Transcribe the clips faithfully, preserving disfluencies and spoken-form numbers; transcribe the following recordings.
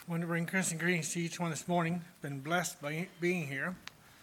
I want to bring Chris and greetings to each one this morning. Been blessed by being here.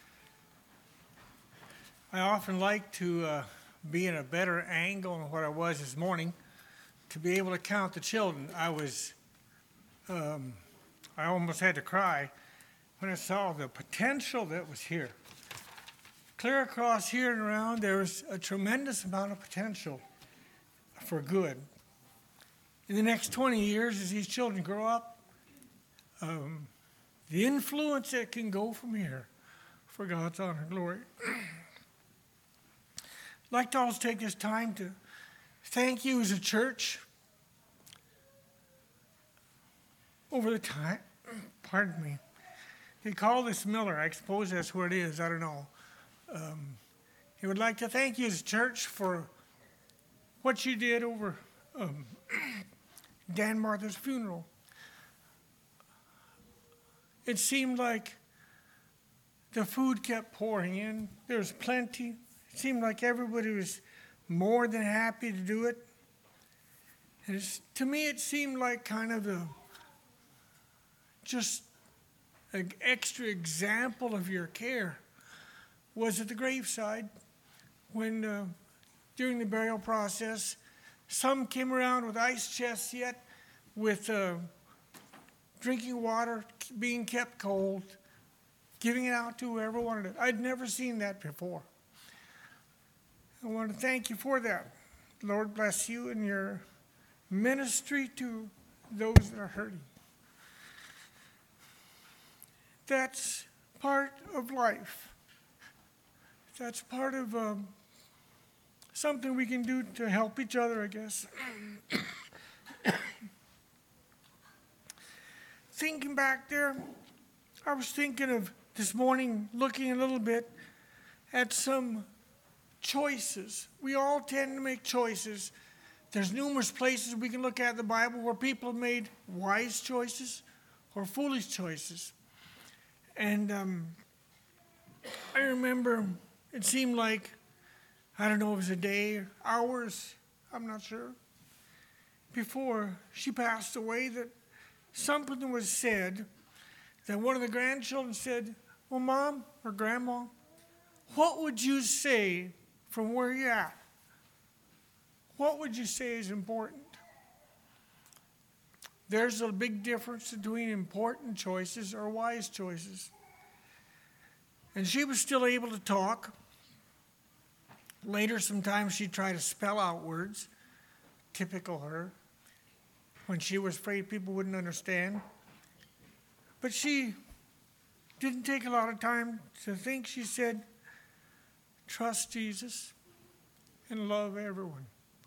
I often like to uh, be in a better angle than what I was this morning, to be able to count the children. I was, um, I almost had to cry when I saw the potential that was here. Clear across here and around, there was a tremendous amount of potential for good. In the next twenty years, as these children grow up, um, the influence that can go from here for God's honor and glory. I'd like to also take this time to thank you as a church over the time. Pardon me. They call this Miller. I suppose that's what it is. I don't know. Um, he would like to thank you as a church for what you did over um, Dan Martha's funeral. It seemed like the food kept pouring in. There was plenty. It seemed like everybody was more than happy to do it. And it's, to me, it seemed like kind of a just an extra example of your care was at the graveside when uh, during the burial process, some came around with ice chests yet, with uh, drinking water being kept cold, giving it out to whoever wanted it. I'd never seen that before. I want to thank you for that. Lord bless you in your ministry to those that are hurting. That's part of life. That's part of um, something we can do to help each other, I guess. Thinking back there, I was thinking of this morning, looking a little bit at some choices. We all tend to make choices. There's numerous places we can look at in the Bible where people have made wise choices or foolish choices. And um, I remember it seemed like, I don't know if it was a day or hours, I'm not sure, before she passed away, that something was said that one of the grandchildren said, well, Mom or Grandma, what would you say from where you're at? What would you say is important? There's a big difference between important choices or wise choices. And she was still able to talk. Later, sometimes she'd try to spell out words, typical her, when she was afraid people wouldn't understand. But she didn't take a lot of time to think. She said, trust Jesus and love everyone.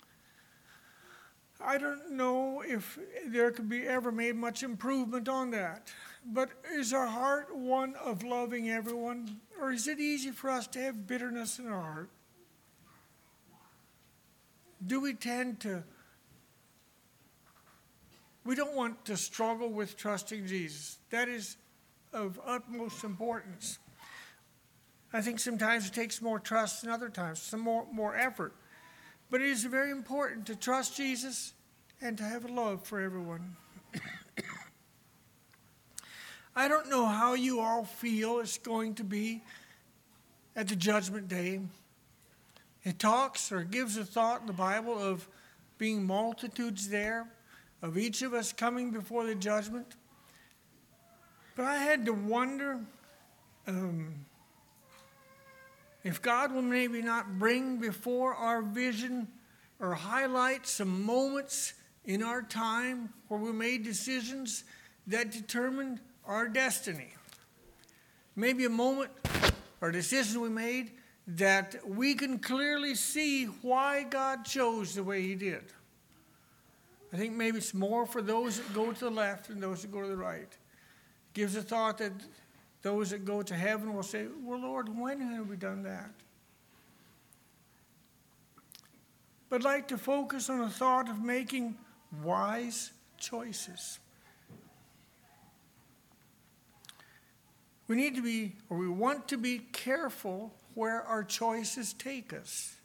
I don't know if there could be ever made much improvement on that. But is our heart one of loving everyone? Or is it easy for us to have bitterness in our heart? Do we tend to We don't want to struggle with trusting Jesus. That is of utmost importance. I think sometimes it takes more trust than other times, some more, more effort. But it is very important to trust Jesus and to have a love for everyone. I don't know how you all feel it's going to be at the judgment day. It talks or gives a thought in the Bible of being multitudes there, of each of us coming before the judgment. But I had to wonder um, if God will maybe not bring before our vision or highlight some moments in our time where we made decisions that determined our destiny. Maybe a moment or decision we made that we can clearly see why God chose the way he did. I think maybe it's more for those that go to the left than those that go to the right. It gives a thought that those that go to heaven will say, well, Lord, when have we done that? But I'd like to focus on the thought of making wise choices. We need to be, or we want to be careful where our choices take us.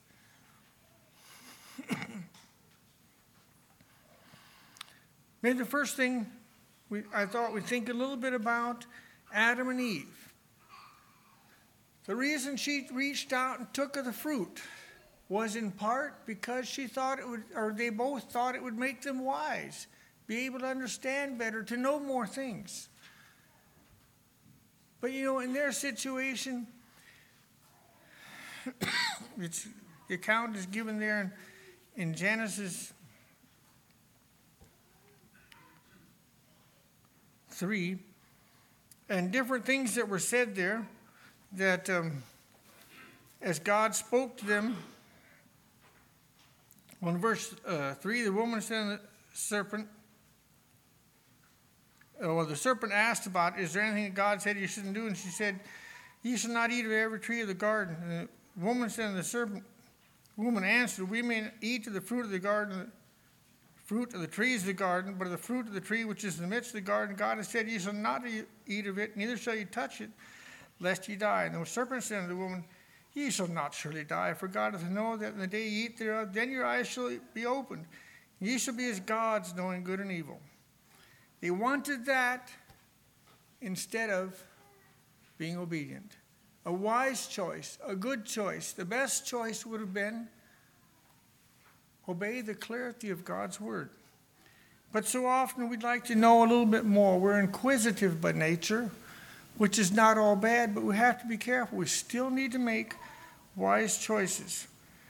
Maybe the first thing we, I thought we'd think a little bit about Adam and Eve. The reason she reached out and took of the fruit was in part because she thought it would, or they both thought it would make them wise, be able to understand better, to know more things. But you know, in their situation, it's, the account is given there in, in Genesis three, and different things that were said there, that um, as God spoke to them, well, in verse uh, three, the woman said to the serpent, uh, well, the serpent asked about, is there anything that God said you shouldn't do? And she said, you shall not eat of every tree of the garden. And the woman said to the serpent, the woman answered, we may eat of the fruit of the garden, fruit of the trees of the garden, but of the fruit of the tree which is in the midst of the garden, God has said, you shall not eat of it, neither shall you touch it, lest ye die. And the serpent said to the woman, ye shall not surely die, for God hath known that in the day ye eat thereof, then your eyes shall be opened, and ye shall be as gods, knowing good and evil. They wanted that instead of being obedient. A wise choice, a good choice. The best choice would have been obey the clarity of God's word. But so often we'd like to know a little bit more. We're inquisitive by nature, which is not all bad, but we have to be careful. We still need to make wise choices.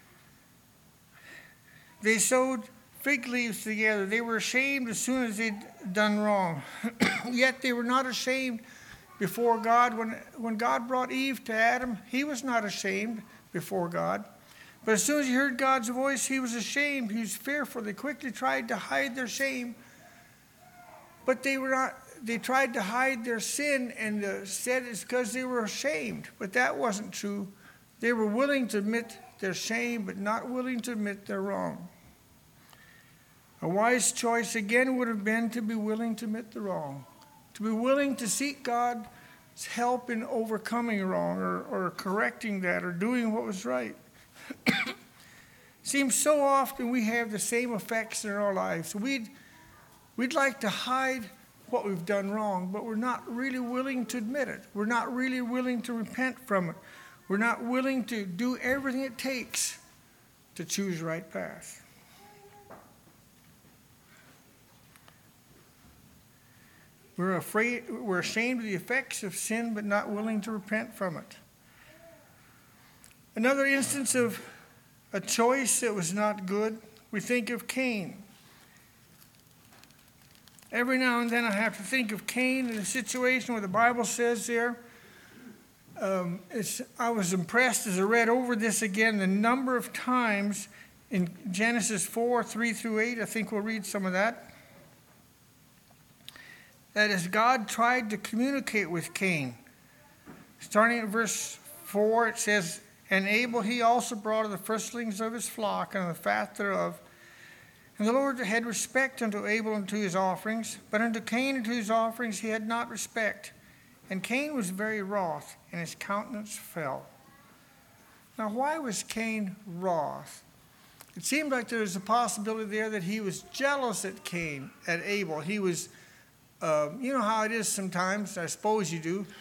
They sewed fig leaves together. They were ashamed as soon as they'd done wrong. Yet they were not ashamed before God. When, when God brought Eve to Adam, he was not ashamed before God. But as soon as he heard God's voice, he was ashamed. He was fearful. They quickly tried to hide their shame. But they were not. They tried to hide their sin and uh, said it's because they were ashamed. But that wasn't true. They were willing to admit their shame, but not willing to admit their wrong. A wise choice, again, would have been to be willing to admit the wrong, to be willing to seek God's help in overcoming wrong or, or correcting that or doing what was right. Seems so often we have the same effects in our lives. We'd, we'd like to hide what we've done wrong, but we're not really willing to admit it. We're not really willing to repent from it. We're not willing to do everything it takes to choose the right path. We're afraid, we're ashamed of the effects of sin, but not willing to repent from it. Another instance of a choice that was not good, we think of Cain. Every now and then I have to think of Cain in a situation where the Bible says there, um, it's, I was impressed as I read over this again, the number of times in Genesis four, three through eight, I think we'll read some of that, that as God tried to communicate with Cain. Starting at verse four, it says, and Abel he also brought of the firstlings of his flock and of the fat thereof. And the Lord had respect unto Abel and to his offerings, but unto Cain and to his offerings he had not respect. And Cain was very wroth, and his countenance fell. Now, why was Cain wroth? It seemed like there was a possibility there that he was jealous at Cain, at Abel. He was, uh, you know how it is sometimes, I suppose you do.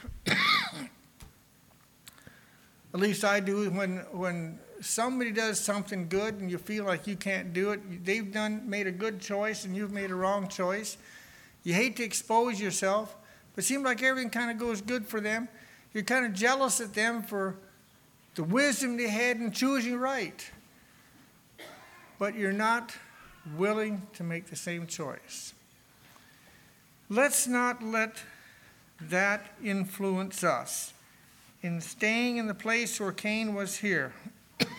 At least I do, when when somebody does something good and you feel like you can't do it, they've done made a good choice and you've made a wrong choice. You hate to expose yourself, but it seems like everything kind of goes good for them. You're kind of jealous at them for the wisdom they had in choosing right. But you're not willing to make the same choice. Let's not let that influence us in staying in the place where Cain was here. It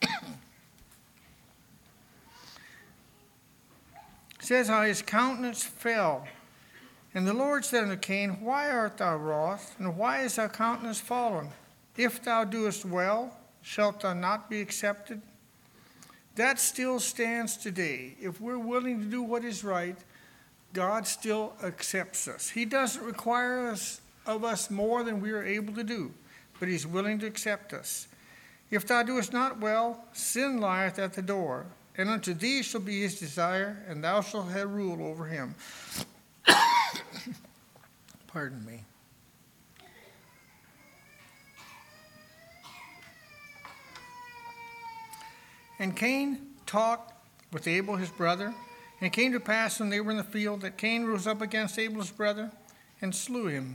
says how his countenance fell. And the Lord said unto Cain, why art thou wroth, and why is thy countenance fallen? If thou doest well, shalt thou not be accepted? That still stands today. If we're willing to do what is right, God still accepts us. He doesn't require us of us more than we are able to do, but he's willing to accept us. If thou doest not well, sin lieth at the door, and unto thee shall be his desire, and thou shalt have rule over him. Pardon me. And Cain talked with Abel his brother. And it came to pass when they were in the field that Cain rose up against Abel his brother and slew him.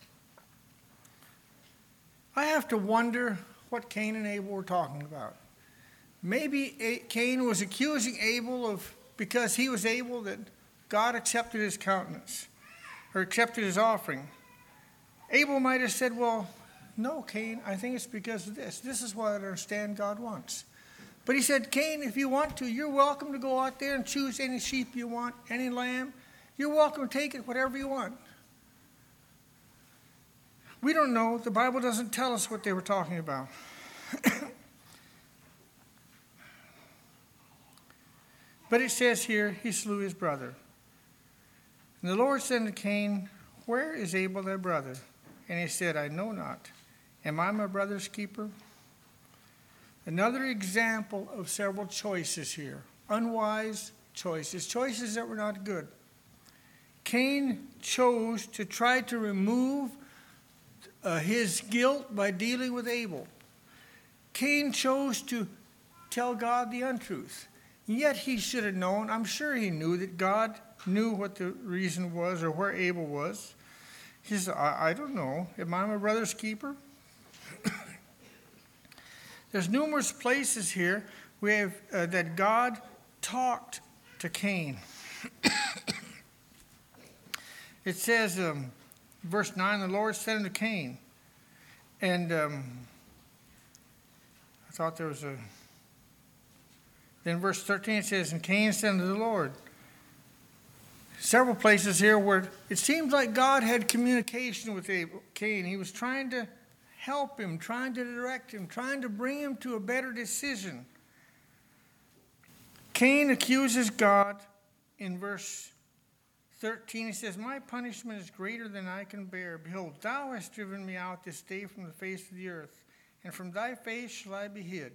I have to wonder what Cain and Abel were talking about. Maybe Cain was accusing Abel of, because he was able, that God accepted his countenance or accepted his offering. Abel might have said, well, no, Cain, I think it's because of this. This is what I understand God wants. But he said, Cain, if you want to, you're welcome to go out there and choose any sheep you want, any lamb. You're welcome to take it, whatever you want. We don't know. The Bible doesn't tell us what they were talking about. But it says here, he slew his brother. And the Lord said to Cain, where is Abel thy brother? And he said, I know not. Am I my brother's keeper? Another example of several choices here. Unwise choices. Choices that were not good. Cain chose to try to remove uh, his guilt by dealing with Abel. Cain chose to tell God the untruth. Yet he should have known, I'm sure he knew, that God knew what the reason was or where Abel was. He said, I, I don't know. Am I my brother's keeper? There's numerous places here we have uh, that God talked to Cain. It says, um, verse nine, the Lord said unto Cain, and um, I thought there was a, then verse thirteen it says, and Cain said unto the Lord. Several places here where it seems like God had communication with Abel, Cain. He was trying to help him, trying to direct him, trying to bring him to a better decision. Cain accuses God in verse thirteen. He says, my punishment is greater than I can bear. Behold, thou hast driven me out this day from the face of the earth, and from thy face shall I be hid.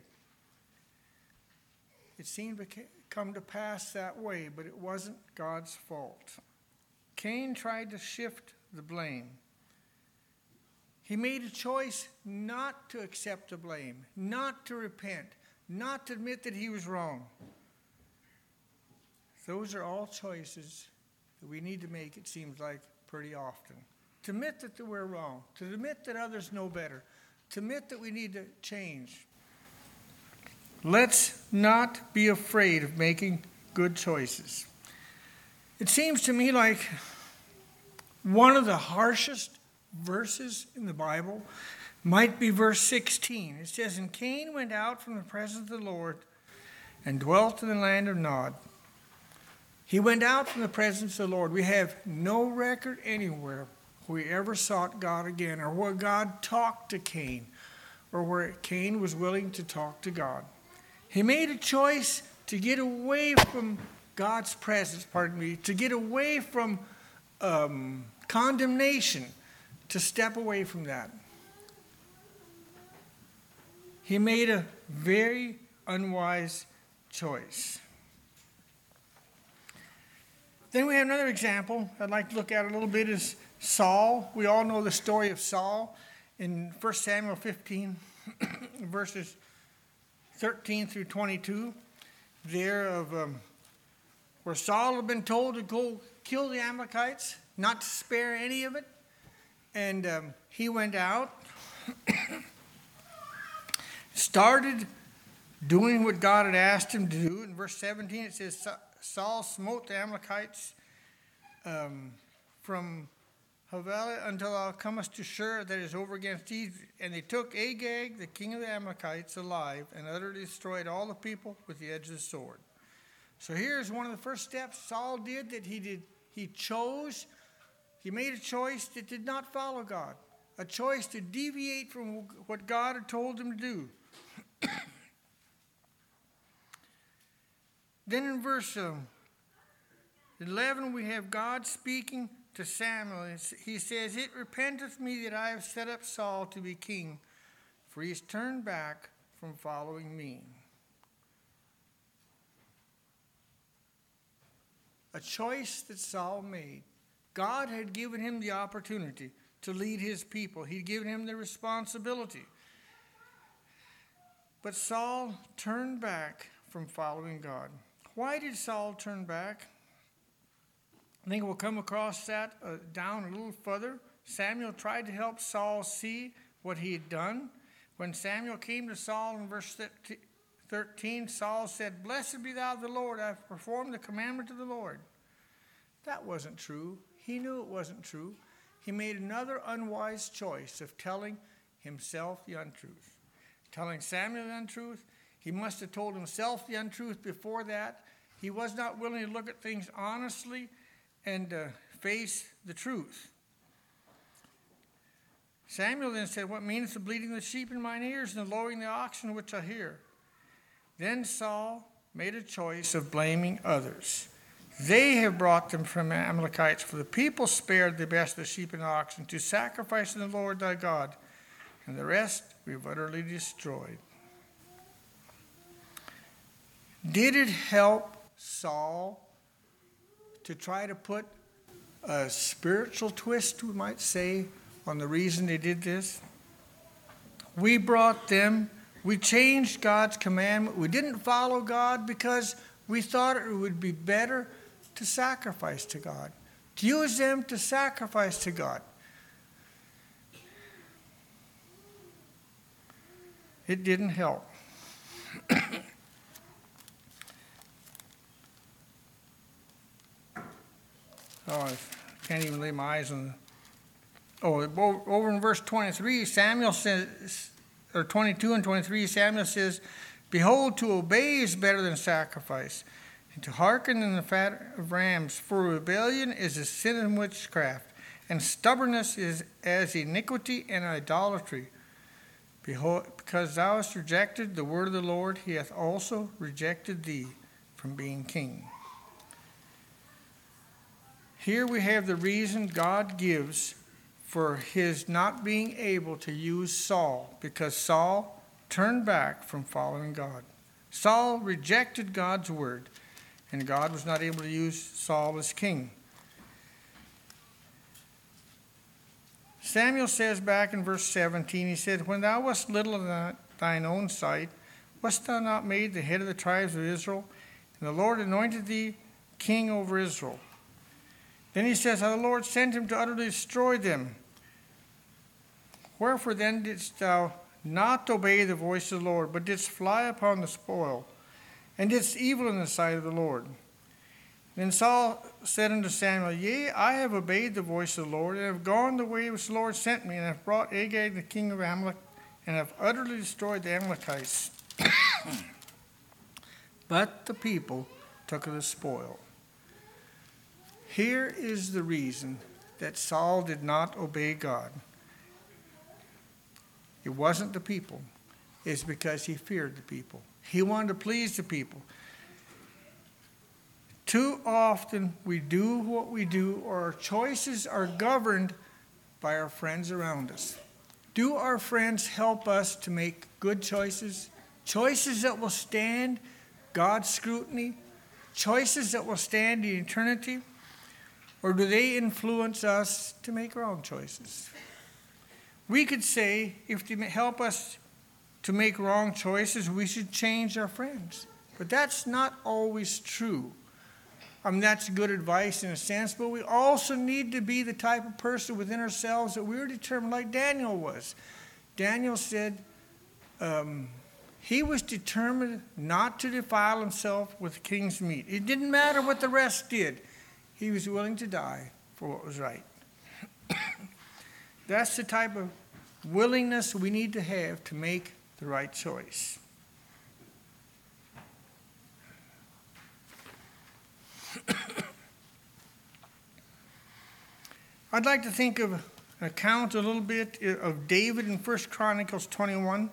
It seemed to come to pass that way, but it wasn't God's fault. Cain tried to shift the blame. He made a choice not to accept the blame, not to repent, not to admit that he was wrong. Those are all choices that we need to make, it seems like, pretty often. To admit that we're wrong, to admit that others know better, to admit that we need to change. Let's not be afraid of making good choices. It seems to me like one of the harshest verses in the Bible might be verse sixteen. It says, and Cain went out from the presence of the Lord and dwelt in the land of Nod. He went out from the presence of the Lord. We have no record anywhere where he ever sought God again, or where God talked to Cain, or where Cain was willing to talk to God. He made a choice to get away from God's presence, pardon me, to get away from um, condemnation, to step away from that. He made a very unwise choice. Then we have another example I'd like to look at a little bit is Saul. We all know the story of Saul in First Samuel fifteen, verses thirteen through twenty-two. There of um, where Saul had been told to go kill the Amalekites, not to spare any of it. And um, he went out, started doing what God had asked him to do. In verse seventeen it says, Saul smote the Amalekites um, from Havilah until thou comest to Shur, that is over against Egypt. And they took Agag, the king of the Amalekites, alive, and utterly destroyed all the people with the edge of the sword. So here's one of the first steps Saul did that he did. He chose, he made a choice that did not follow God, a choice to deviate from what God had told him to do. Then in verse um, eleven, we have God speaking to Samuel. He says, it repenteth me that I have set up Saul to be king, for he has turned back from following me. A choice that Saul made God had given him the opportunity to lead his people. He'd given him the responsibility. But Saul turned back from following God. Why did Saul turn back? I think we'll come across that uh, down a little further. Samuel tried to help Saul see what he had done. When Samuel came to Saul in verse thirteen, Saul said, "Blessed be thou the Lord, I have performed the commandment of the Lord." That wasn't true. He knew it wasn't true. He made another unwise choice of telling himself the untruth. Telling Samuel the untruth. He must have told himself the untruth before that. He was not willing to look at things honestly and uh, face the truth. Samuel then said, "What meaneth the bleating of the sheep in mine ears and the lowing of the oxen which I hear?" Then Saul made a choice of blaming others. They have brought them from Amalekites, for the people spared the best of the sheep and oxen to sacrifice to the Lord thy God, and the rest we've utterly destroyed. Did it help Saul to try to put a spiritual twist, we might say, on the reason they did this? We brought them, we changed God's commandment. We didn't follow God because we thought it would be better to sacrifice to God, to use them to sacrifice to God. It didn't help. Oh, I can't even lay my eyes on the... Oh, over in verse twenty-three, Samuel says, or twenty-two and twenty-three, Samuel says, "Behold, to obey is better than sacrifice, and to hearken than the fat of rams. For rebellion is a sin and witchcraft, and stubbornness is as iniquity and idolatry. Behold, because thou hast rejected the word of the Lord, he hath also rejected thee from being king." Here we have the reason God gives for his not being able to use Saul, because Saul turned back from following God. Saul rejected God's word, and God was not able to use Saul as king. Samuel says back in verse seventeen, he said, "When thou wast little in thine own sight, wast thou not made the head of the tribes of Israel? And the Lord anointed thee king over Israel." Then he says, "How the Lord sent him to utterly destroy them. Wherefore then didst thou not obey the voice of the Lord, but didst fly upon the spoil, and didst evil in the sight of the Lord?" Then Saul said unto Samuel, "Yea, I have obeyed the voice of the Lord, and have gone the way which the Lord sent me, and have brought Agag the king of Amalek, and have utterly destroyed the Amalekites." But the people took of the spoil. Here is the reason that Saul did not obey God. It wasn't the people. It's because he feared the people. He wanted to please the people. Too often we do what we do, or our choices are governed by our friends around us. Do our friends help us to make good choices? Choices that will stand God's scrutiny? Choices that will stand in eternity? Or do they influence us to make wrong choices? We could say, if they help us to make wrong choices, we should change our friends. But that's not always true. I mean, that's good advice in a sense, but we also need to be the type of person within ourselves that we're determined, like Daniel was. Daniel said um, he was determined not to defile himself with the king's meat. It didn't matter what the rest did. He was willing to die for what was right. That's the type of willingness we need to have to make the right choice. I'd like to think of an account a little bit of David in First Chronicles twenty-one.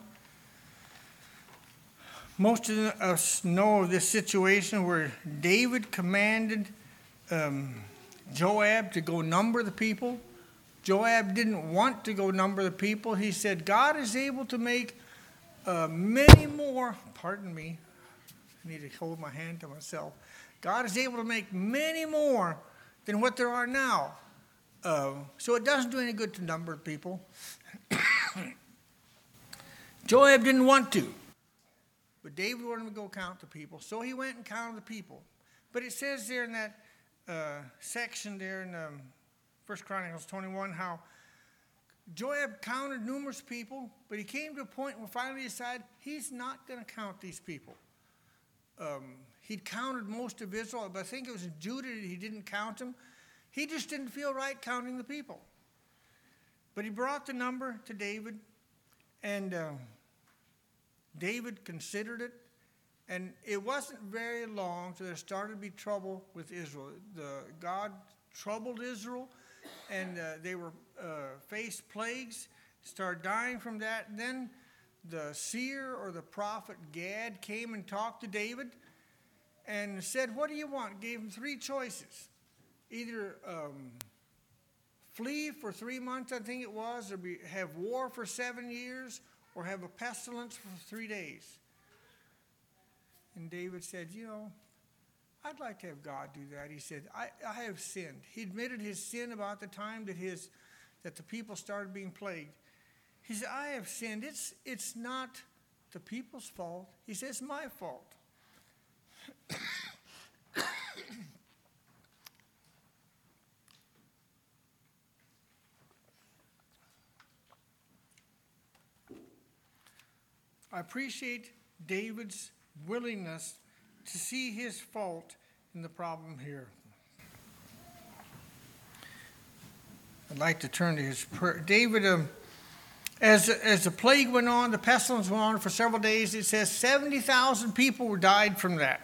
Most of us know of this situation where David commanded um, Joab to go number the people. Joab didn't want to go number the people. He said, God is able to make uh, many more, pardon me, I need to hold my hand to myself. God is able to make many more than what there are now. Uh, so it doesn't do any good to number people. Joab didn't want to, but David wanted him to go count the people. So he went and counted the people. But it says there in that uh, section there in um, First Chronicles twenty-one how Joab counted numerous people, but he came to a point where finally he decided he's not going to count these people. Um, he'd counted most of Israel, but I think it was in Judah that he didn't count them. He just didn't feel right counting the people. But he brought the number to David, and uh, David considered it, and it wasn't very long till there started to be trouble with Israel. The, God troubled Israel, and uh, they were uh, faced plagues, started dying from that. And then the seer or the prophet Gad came and talked to David and said, "What do you want?" Gave him three choices. Either um, flee for three months, I think it was, or be, have war for seven years, or have a pestilence for three days. And David said, you know, I'd like to have God do that. He said, I, I have sinned. He admitted his sin about the time that his that the people started being plagued. He said, I have sinned. It's, it's not the people's fault. He says, it's my fault. I appreciate David's willingness to see his fault in the problem here. I'd like to turn to his prayer. David, um, as, as the plague went on, the pestilence went on for several days, it says seventy thousand people were died from that.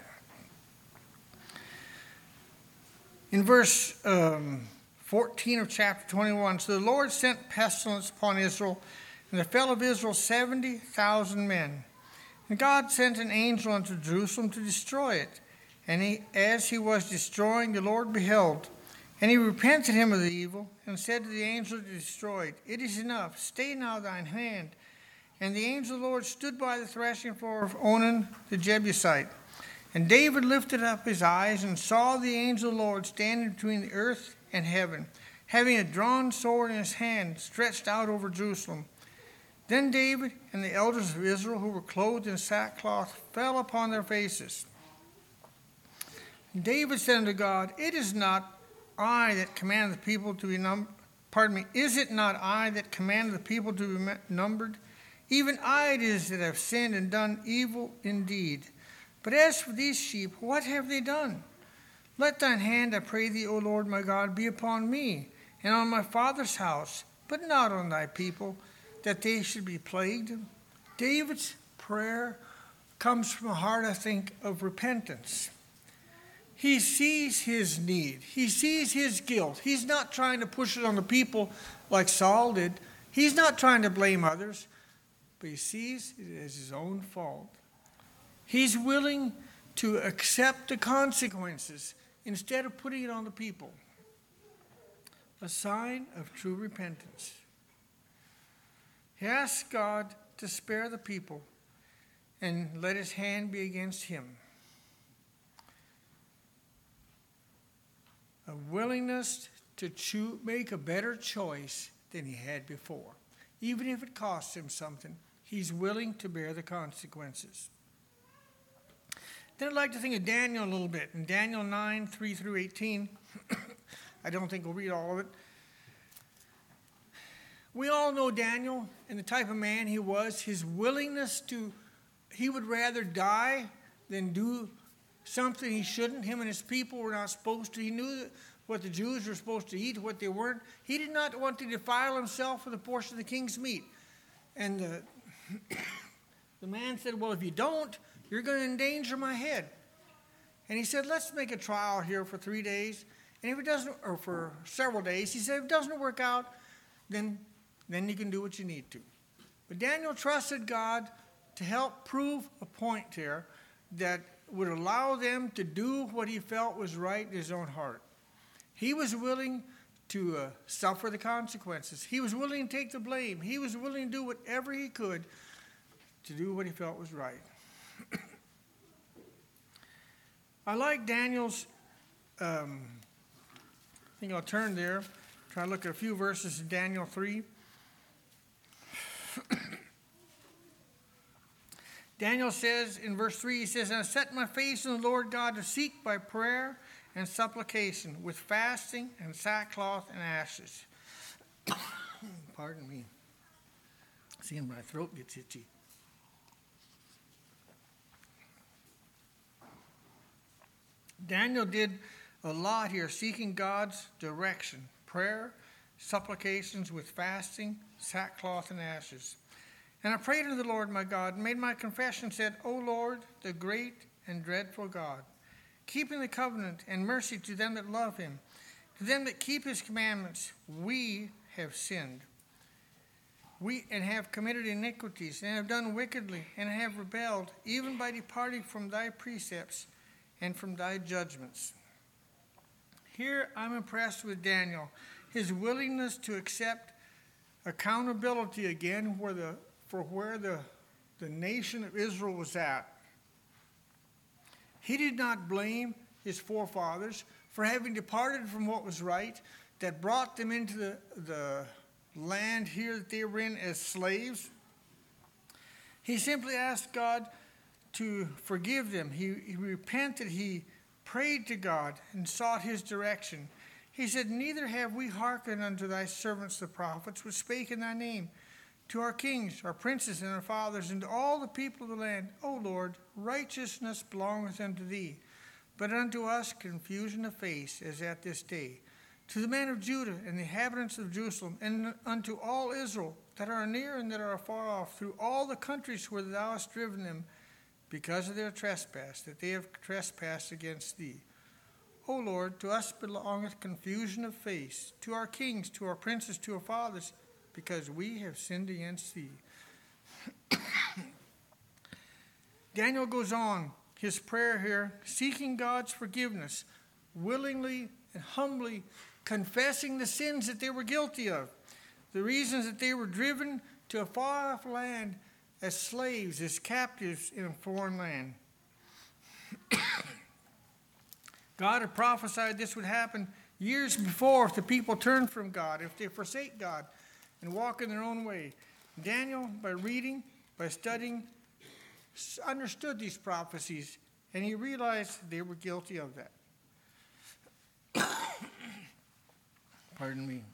In verse um, fourteen of chapter twenty-one, so the Lord sent pestilence upon Israel, and there fell of Israel seventy thousand men. And God sent an angel unto Jerusalem to destroy it. And he, as he was destroying, the Lord beheld. And he repented him of the evil, and said to the angel that destroyed, It is enough, stay now thine hand. And the angel of the Lord stood by the threshing floor of Onan the Jebusite. And David lifted up his eyes, and saw the angel of the Lord standing between the earth and heaven, having a drawn sword in his hand, stretched out over Jerusalem. Then David and the elders of Israel, who were clothed in sackcloth, fell upon their faces. And David said unto God, It is not I that command the people to be numbered. Pardon me, is it not I that command the people to be numbered? Even I it is that have sinned and done evil indeed. But as for these sheep, what have they done? Let thine hand, I pray thee, O Lord my God, be upon me, and on my father's house, but not on thy people, that they should be plagued. David's prayer comes from a heart, I think, of repentance. He sees his need. He sees his guilt. He's not trying to push it on the people like Saul did. He's not trying to blame others, but he sees it as his own fault. He's willing to accept the consequences instead of putting it on the people. A sign of true repentance. He asks God to spare the people and let his hand be against him. A willingness to choose, make a better choice than he had before. Even if it costs him something, he's willing to bear the consequences. Then I'd like to think of Daniel a little bit. In Daniel nine, three through eighteen, I don't think we'll read all of it. We all know Daniel and the type of man he was. His willingness to, he would rather die than do something he shouldn't. Him and his people were not supposed to. He knew what the Jews were supposed to eat, what they weren't. He did not want to defile himself with a portion of the king's meat. And the, the man said, well, if you don't, you're going to endanger my head. And he said, let's make a trial here for three days. And if it doesn't, or for several days, he said, if it doesn't work out, then, then you can do what you need to. But Daniel trusted God to help prove a point here that would allow them to do what he felt was right in his own heart. He was willing to uh, suffer the consequences. He was willing to take the blame. He was willing to do whatever he could to do what he felt was right. I like Daniel's, um, I think I'll turn there, try to look at a few verses in Daniel three. Daniel says in verse three, he says, "And I set my face on the Lord God to seek by prayer and supplication with fasting and sackcloth and ashes." Pardon me. Seeing my throat gets itchy. Daniel did a lot here, seeking God's direction. Prayer, supplications with fasting, sackcloth and ashes. "And I prayed unto the Lord my God, and made my confession, said, O Lord, the great and dreadful God, keeping the covenant and mercy to them that love him, to them that keep his commandments, we have sinned. We and have committed iniquities, and have done wickedly, and have rebelled, even by departing from thy precepts and from thy judgments." Here I'm impressed with Daniel, his willingness to accept accountability again where the, for where the, the nation of Israel was at. He did not blame his forefathers for having departed from what was right, that brought them into the, the land here that they were in as slaves. He simply asked God to forgive them. He, he repented. He prayed to God and sought his direction. He said, "Neither have we hearkened unto thy servants the prophets, which spake in thy name, to our kings, our princes, and our fathers, and to all the people of the land. O Lord, righteousness belongeth unto thee, but unto us confusion of face, as at this day. To the men of Judah and the inhabitants of Jerusalem, and unto all Israel that are near and that are afar off, through all the countries where thou hast driven them, because of their trespass, that they have trespassed against thee. O Lord, to us belongeth confusion of face, to our kings, to our princes, to our fathers, because we have sinned against thee." Daniel goes on his prayer here, seeking God's forgiveness, willingly and humbly confessing the sins that they were guilty of, the reasons that they were driven to a far-off land as slaves, as captives in a foreign land. God had prophesied this would happen years before if the people turned from God, if they forsake God and walk in their own way. Daniel, by reading, by studying, understood these prophecies, and he realized they were guilty of that. Pardon me.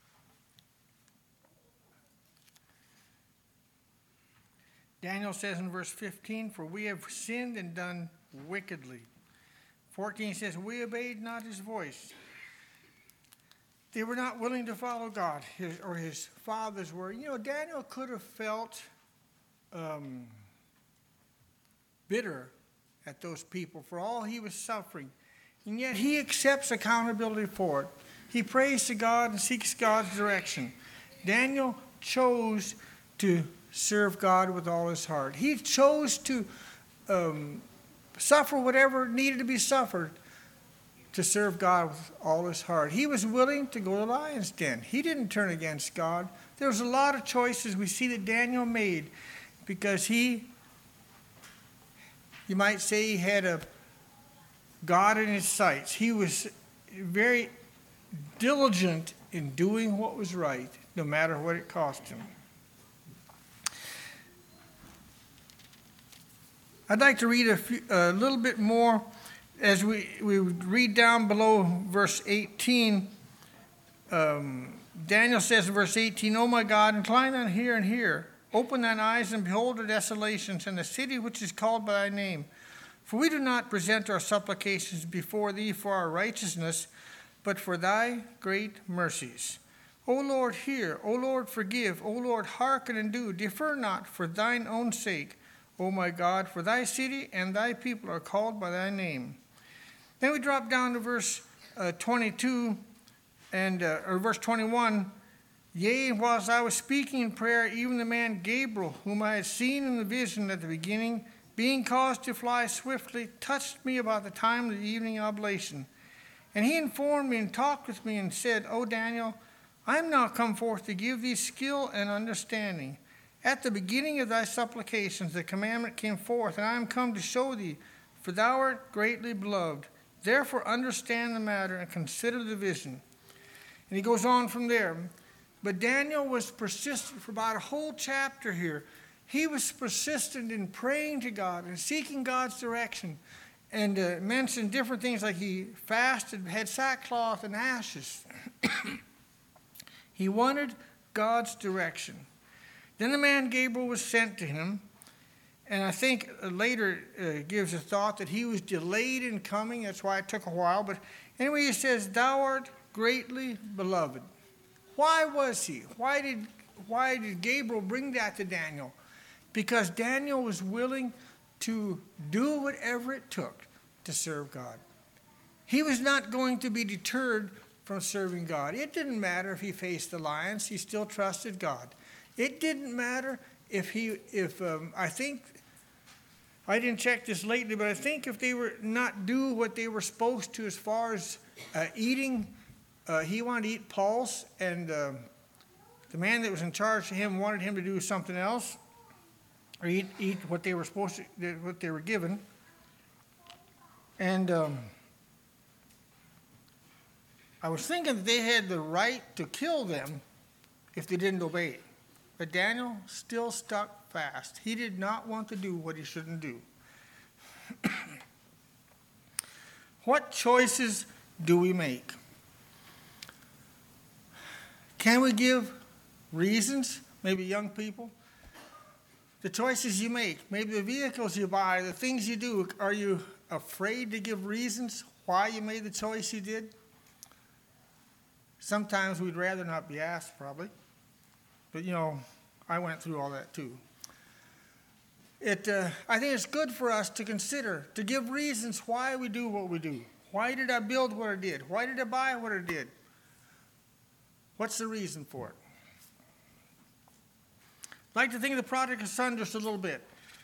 Daniel says in verse fifteen, "For we have sinned and done wickedly." fourteen says, "We obeyed not his voice." They were not willing to follow God, his, or his fathers were. You know, Daniel could have felt um, bitter at those people for all he was suffering. And yet he accepts accountability for it. He prays to God and seeks God's direction. Daniel chose to serve God with all his heart. He chose to um, suffer whatever needed to be suffered to serve God with all his heart. He was willing to go to the lion's den. He didn't turn against God. There was a lot of choices we see that Daniel made because he, you might say, he had a God in his sights. He was very diligent in doing what was right, no matter what it cost him. I'd like to read a, few, a little bit more as we, we read down below verse eighteen. Um, Daniel says in verse eighteen, "O my God, incline thine ear and hear. Open thine eyes and behold the desolations and the city which is called by thy name. For we do not present our supplications before thee for our righteousness, but for thy great mercies. O Lord, hear. O Lord, forgive. O Lord, hearken and do. Defer not for thine own sake. O my God, for thy city and thy people are called by thy name." Then we drop down to verse uh, twenty-two, and uh, or verse twenty-one. "Yea, whilst I was speaking in prayer, even the man Gabriel, whom I had seen in the vision at the beginning, being caused to fly swiftly, touched me about the time of the evening oblation. And he informed me and talked with me and said, O Daniel, I am now come forth to give thee skill and understanding. At the beginning of thy supplications the commandment came forth, and I am come to show thee, for thou art greatly beloved. Therefore understand the matter and consider the vision. And he goes on from there. But Daniel was persistent for about a whole chapter here. He was persistent in praying to God and seeking God's direction, and uh, mentioned different things like he fasted, had sackcloth and ashes. He wanted God's direction. Then the man Gabriel was sent to him, and I think later uh, gives a thought that he was delayed in coming. That's why it took a while. But anyway, he says, "Thou art greatly beloved." Why was he? Why did, why did Gabriel bring that to Daniel? Because Daniel was willing to do whatever it took to serve God. He was not going to be deterred from serving God. It didn't matter if he faced the lions. He still trusted God. It didn't matter if he, if um, I think, I didn't check this lately, but I think if they were not do what they were supposed to as far as uh, eating, uh, he wanted to eat pulse, and uh, the man that was in charge of him wanted him to do something else, or eat, eat what they were supposed to, what they were given. And um, I was thinking that they had the right to kill them if they didn't obey it. But Daniel still stuck fast. He did not want to do what he shouldn't do. What choices do we make? Can we give reasons? Maybe young people. The choices you make, maybe the vehicles you buy, the things you do, are you afraid to give reasons why you made the choice you did? Sometimes we'd rather not be asked, probably. But, you know, I went through all that too. It, uh, I think it's good for us to consider, to give reasons why we do what we do. Why did I build what I did? Why did I buy what I did? What's the reason for it? I'd like to think of the prodigal son just a little bit.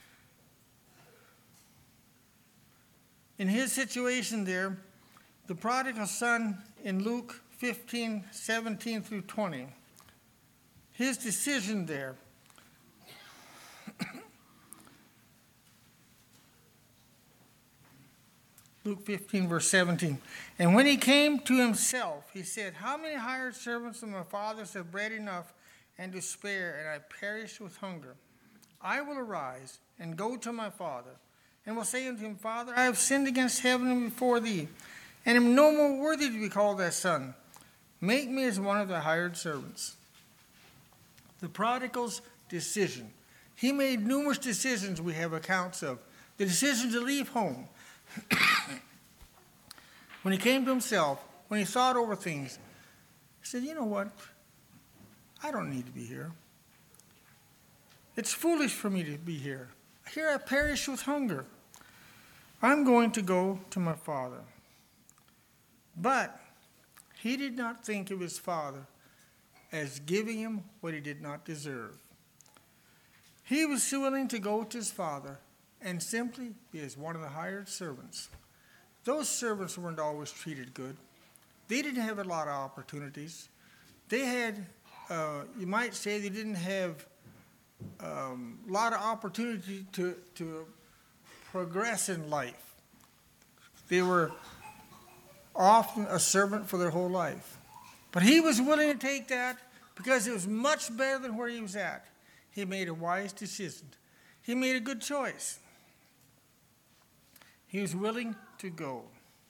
In his situation there, the prodigal son in Luke fifteen, seventeen through twenty, his decision there. Luke fifteen, verse seventeen. And when he came to himself, he said, "How many hired servants of my father's have bread enough and to spare, and I perish with hunger? I will arise and go to my father, and will say unto him, Father, I have sinned against heaven and before thee, and am no more worthy to be called thy son. Make me as one of thy hired servants." The prodigal's decision. He made numerous decisions we have accounts of. The decision to leave home. When he came to himself, when he thought over things, he said, you know what? I don't need to be here. It's foolish for me to be here. Here I perish with hunger. I'm going to go to my father. But he did not think of his father as giving him what he did not deserve. He was willing to go to his father and simply be as one of the hired servants. Those servants weren't always treated good. They didn't have a lot of opportunities. They had, uh, you might say, they didn't have um, a lot of opportunity to, to progress in life. They were often a servant for their whole life. But he was willing to take that because it was much better than where he was at. He made a wise decision. He made a good choice. He was willing to go.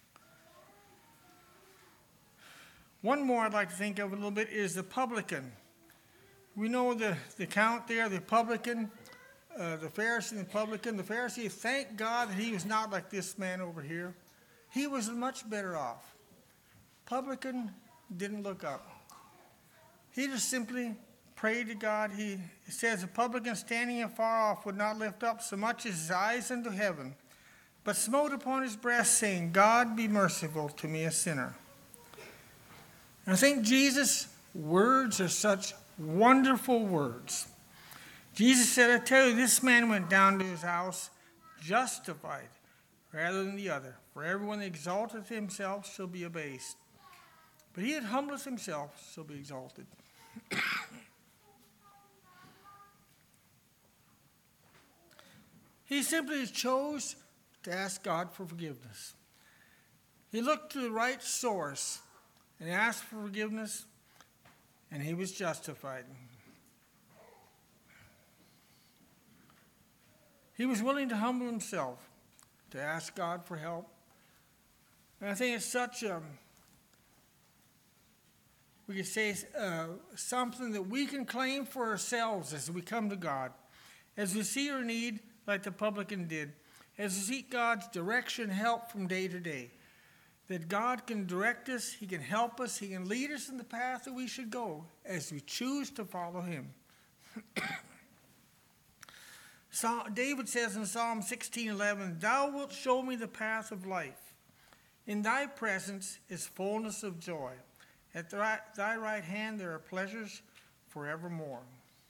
One more I'd like to think of a little bit is the publican. We know the, the count there, the publican, uh, the Pharisee and the publican. The Pharisee, thank God that he was not like this man over here. He was much better off. Publican didn't look up. He just simply prayed to God. He it says, "The publican standing afar off would not lift up so much as his eyes unto heaven, but smote upon his breast, saying, God, be merciful to me, a sinner." And I think Jesus' words are such wonderful words. Jesus said, "I tell you, this man went down to his house justified rather than the other. For everyone that exalteth himself shall be abased, but he that humbleth himself shall be exalted." He simply chose to ask God for forgiveness. He looked to the right source and asked for forgiveness, and he was justified. He was willing to humble himself, to ask God for help. And I think it's such a, we could say, uh, something that we can claim for ourselves as we come to God. As we see our need, like the publican did, as we seek God's direction and help from day to day, that God can direct us, he can help us, he can lead us in the path that we should go as we choose to follow him. So David says in Psalm sixteen eleven, "Thou wilt show me the path of life. In thy presence is fullness of joy. At thy right hand there are pleasures forevermore."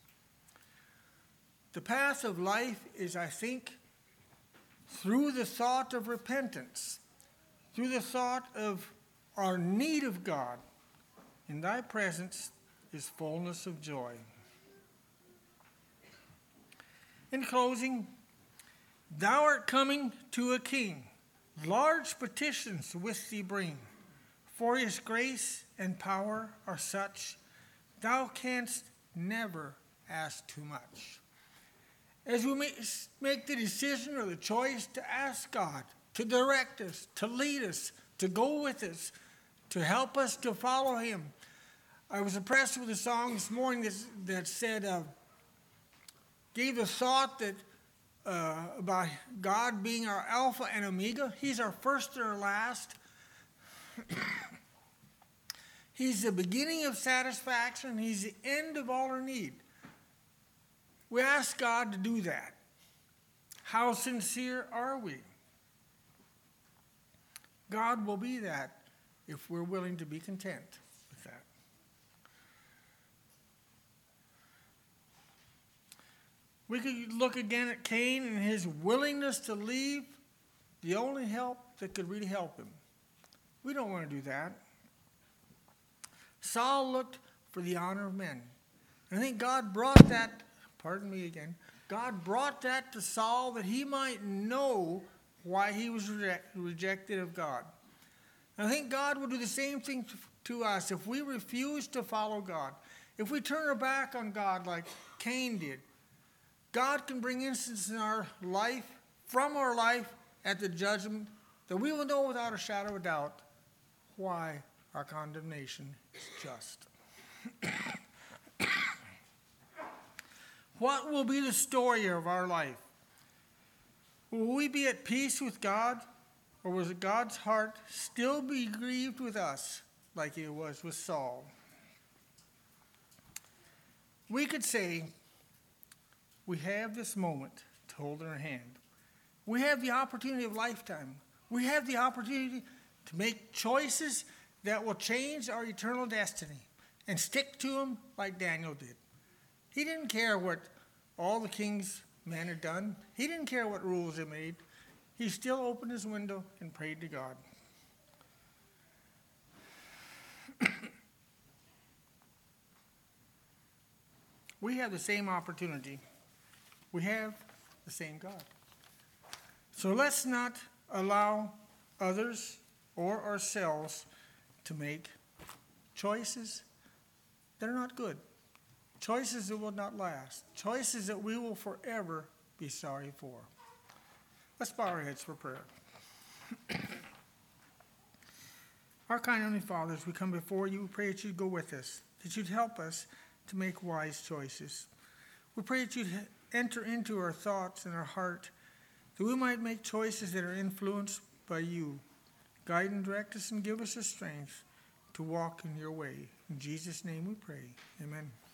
The path of life is, I think, through the thought of repentance, through the thought of our need of God. In thy presence is fullness of joy. In closing, thou art coming to a king. Large petitions with thee bring. For his grace and power are such, thou canst never ask too much. As we make the decision or the choice to ask God to direct us, to lead us, to go with us, to help us to follow him. I was impressed with a song this morning that, that said, uh, gave the thought that uh, about God being our Alpha and Omega. He's our first and our last. He's the beginning of satisfaction. He's the end of all our need. We ask God to do that. How sincere are we? God will be that if we're willing to be content with that. We could look again at Cain and his willingness to leave the only help that could really help him. We don't want to do that. Saul looked for the honor of men. And I think God brought that, pardon me again, God brought that to Saul that he might know why he was reject, rejected of God. And I think God will do the same thing to, to us if we refuse to follow God. If we turn our back on God like Cain did, God can bring instances in our life, from our life, at the judgment, that we will know without a shadow of doubt why our condemnation is just. What will be the story of our life? Will we be at peace with God, or will God's heart still be grieved with us like it was with Saul? We could say we have this moment to hold in our hand. We have the opportunity of a lifetime. We have the opportunity to make choices that will change our eternal destiny and stick to them like Daniel did. He didn't care what all the king's men had done. He didn't care what rules they made. He still opened his window and prayed to God. We have the same opportunity. We have the same God. So let's not allow others or ourselves to make choices that are not good. Choices that will not last. Choices that we will forever be sorry for. Let's bow our heads for prayer. Our kind Heavenly Father, as we come before you, we pray that you'd go with us, that you'd help us to make wise choices. We pray that you'd enter into our thoughts and our heart, that we might make choices that are influenced by you. Guide and direct us and give us the strength to walk in your way. In Jesus' name we pray. Amen.